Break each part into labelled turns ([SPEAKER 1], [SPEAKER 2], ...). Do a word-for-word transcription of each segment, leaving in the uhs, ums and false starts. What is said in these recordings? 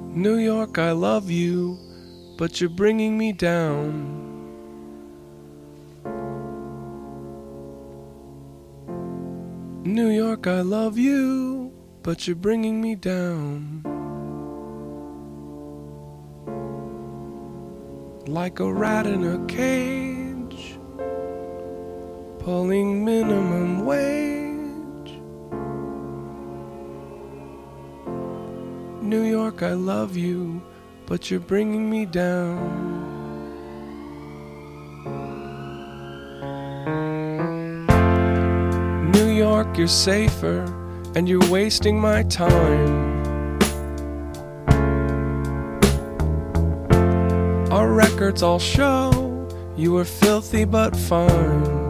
[SPEAKER 1] New York, I love you, but you're bringing me down. New York, I love you, but you're bringing me down. Like a rat in a cage, pulling minimum wage. New York, I love you, but you're bringing me down. New York, you're safer, and you're wasting my time. Our records all show you were filthy but fine.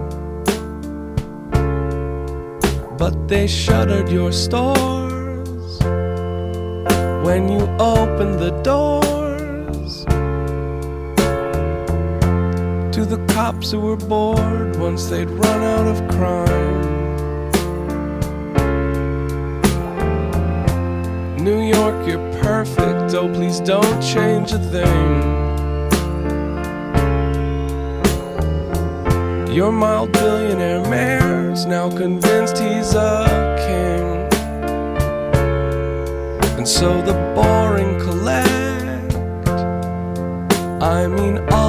[SPEAKER 1] But they shuttered your stores when you opened the doors to the cops who were bored once they'd run out of crime. New York, you're perfect, oh please don't change a thing. Your mild billionaire mayor's now convinced he's a king. And so the boring collect, I mean all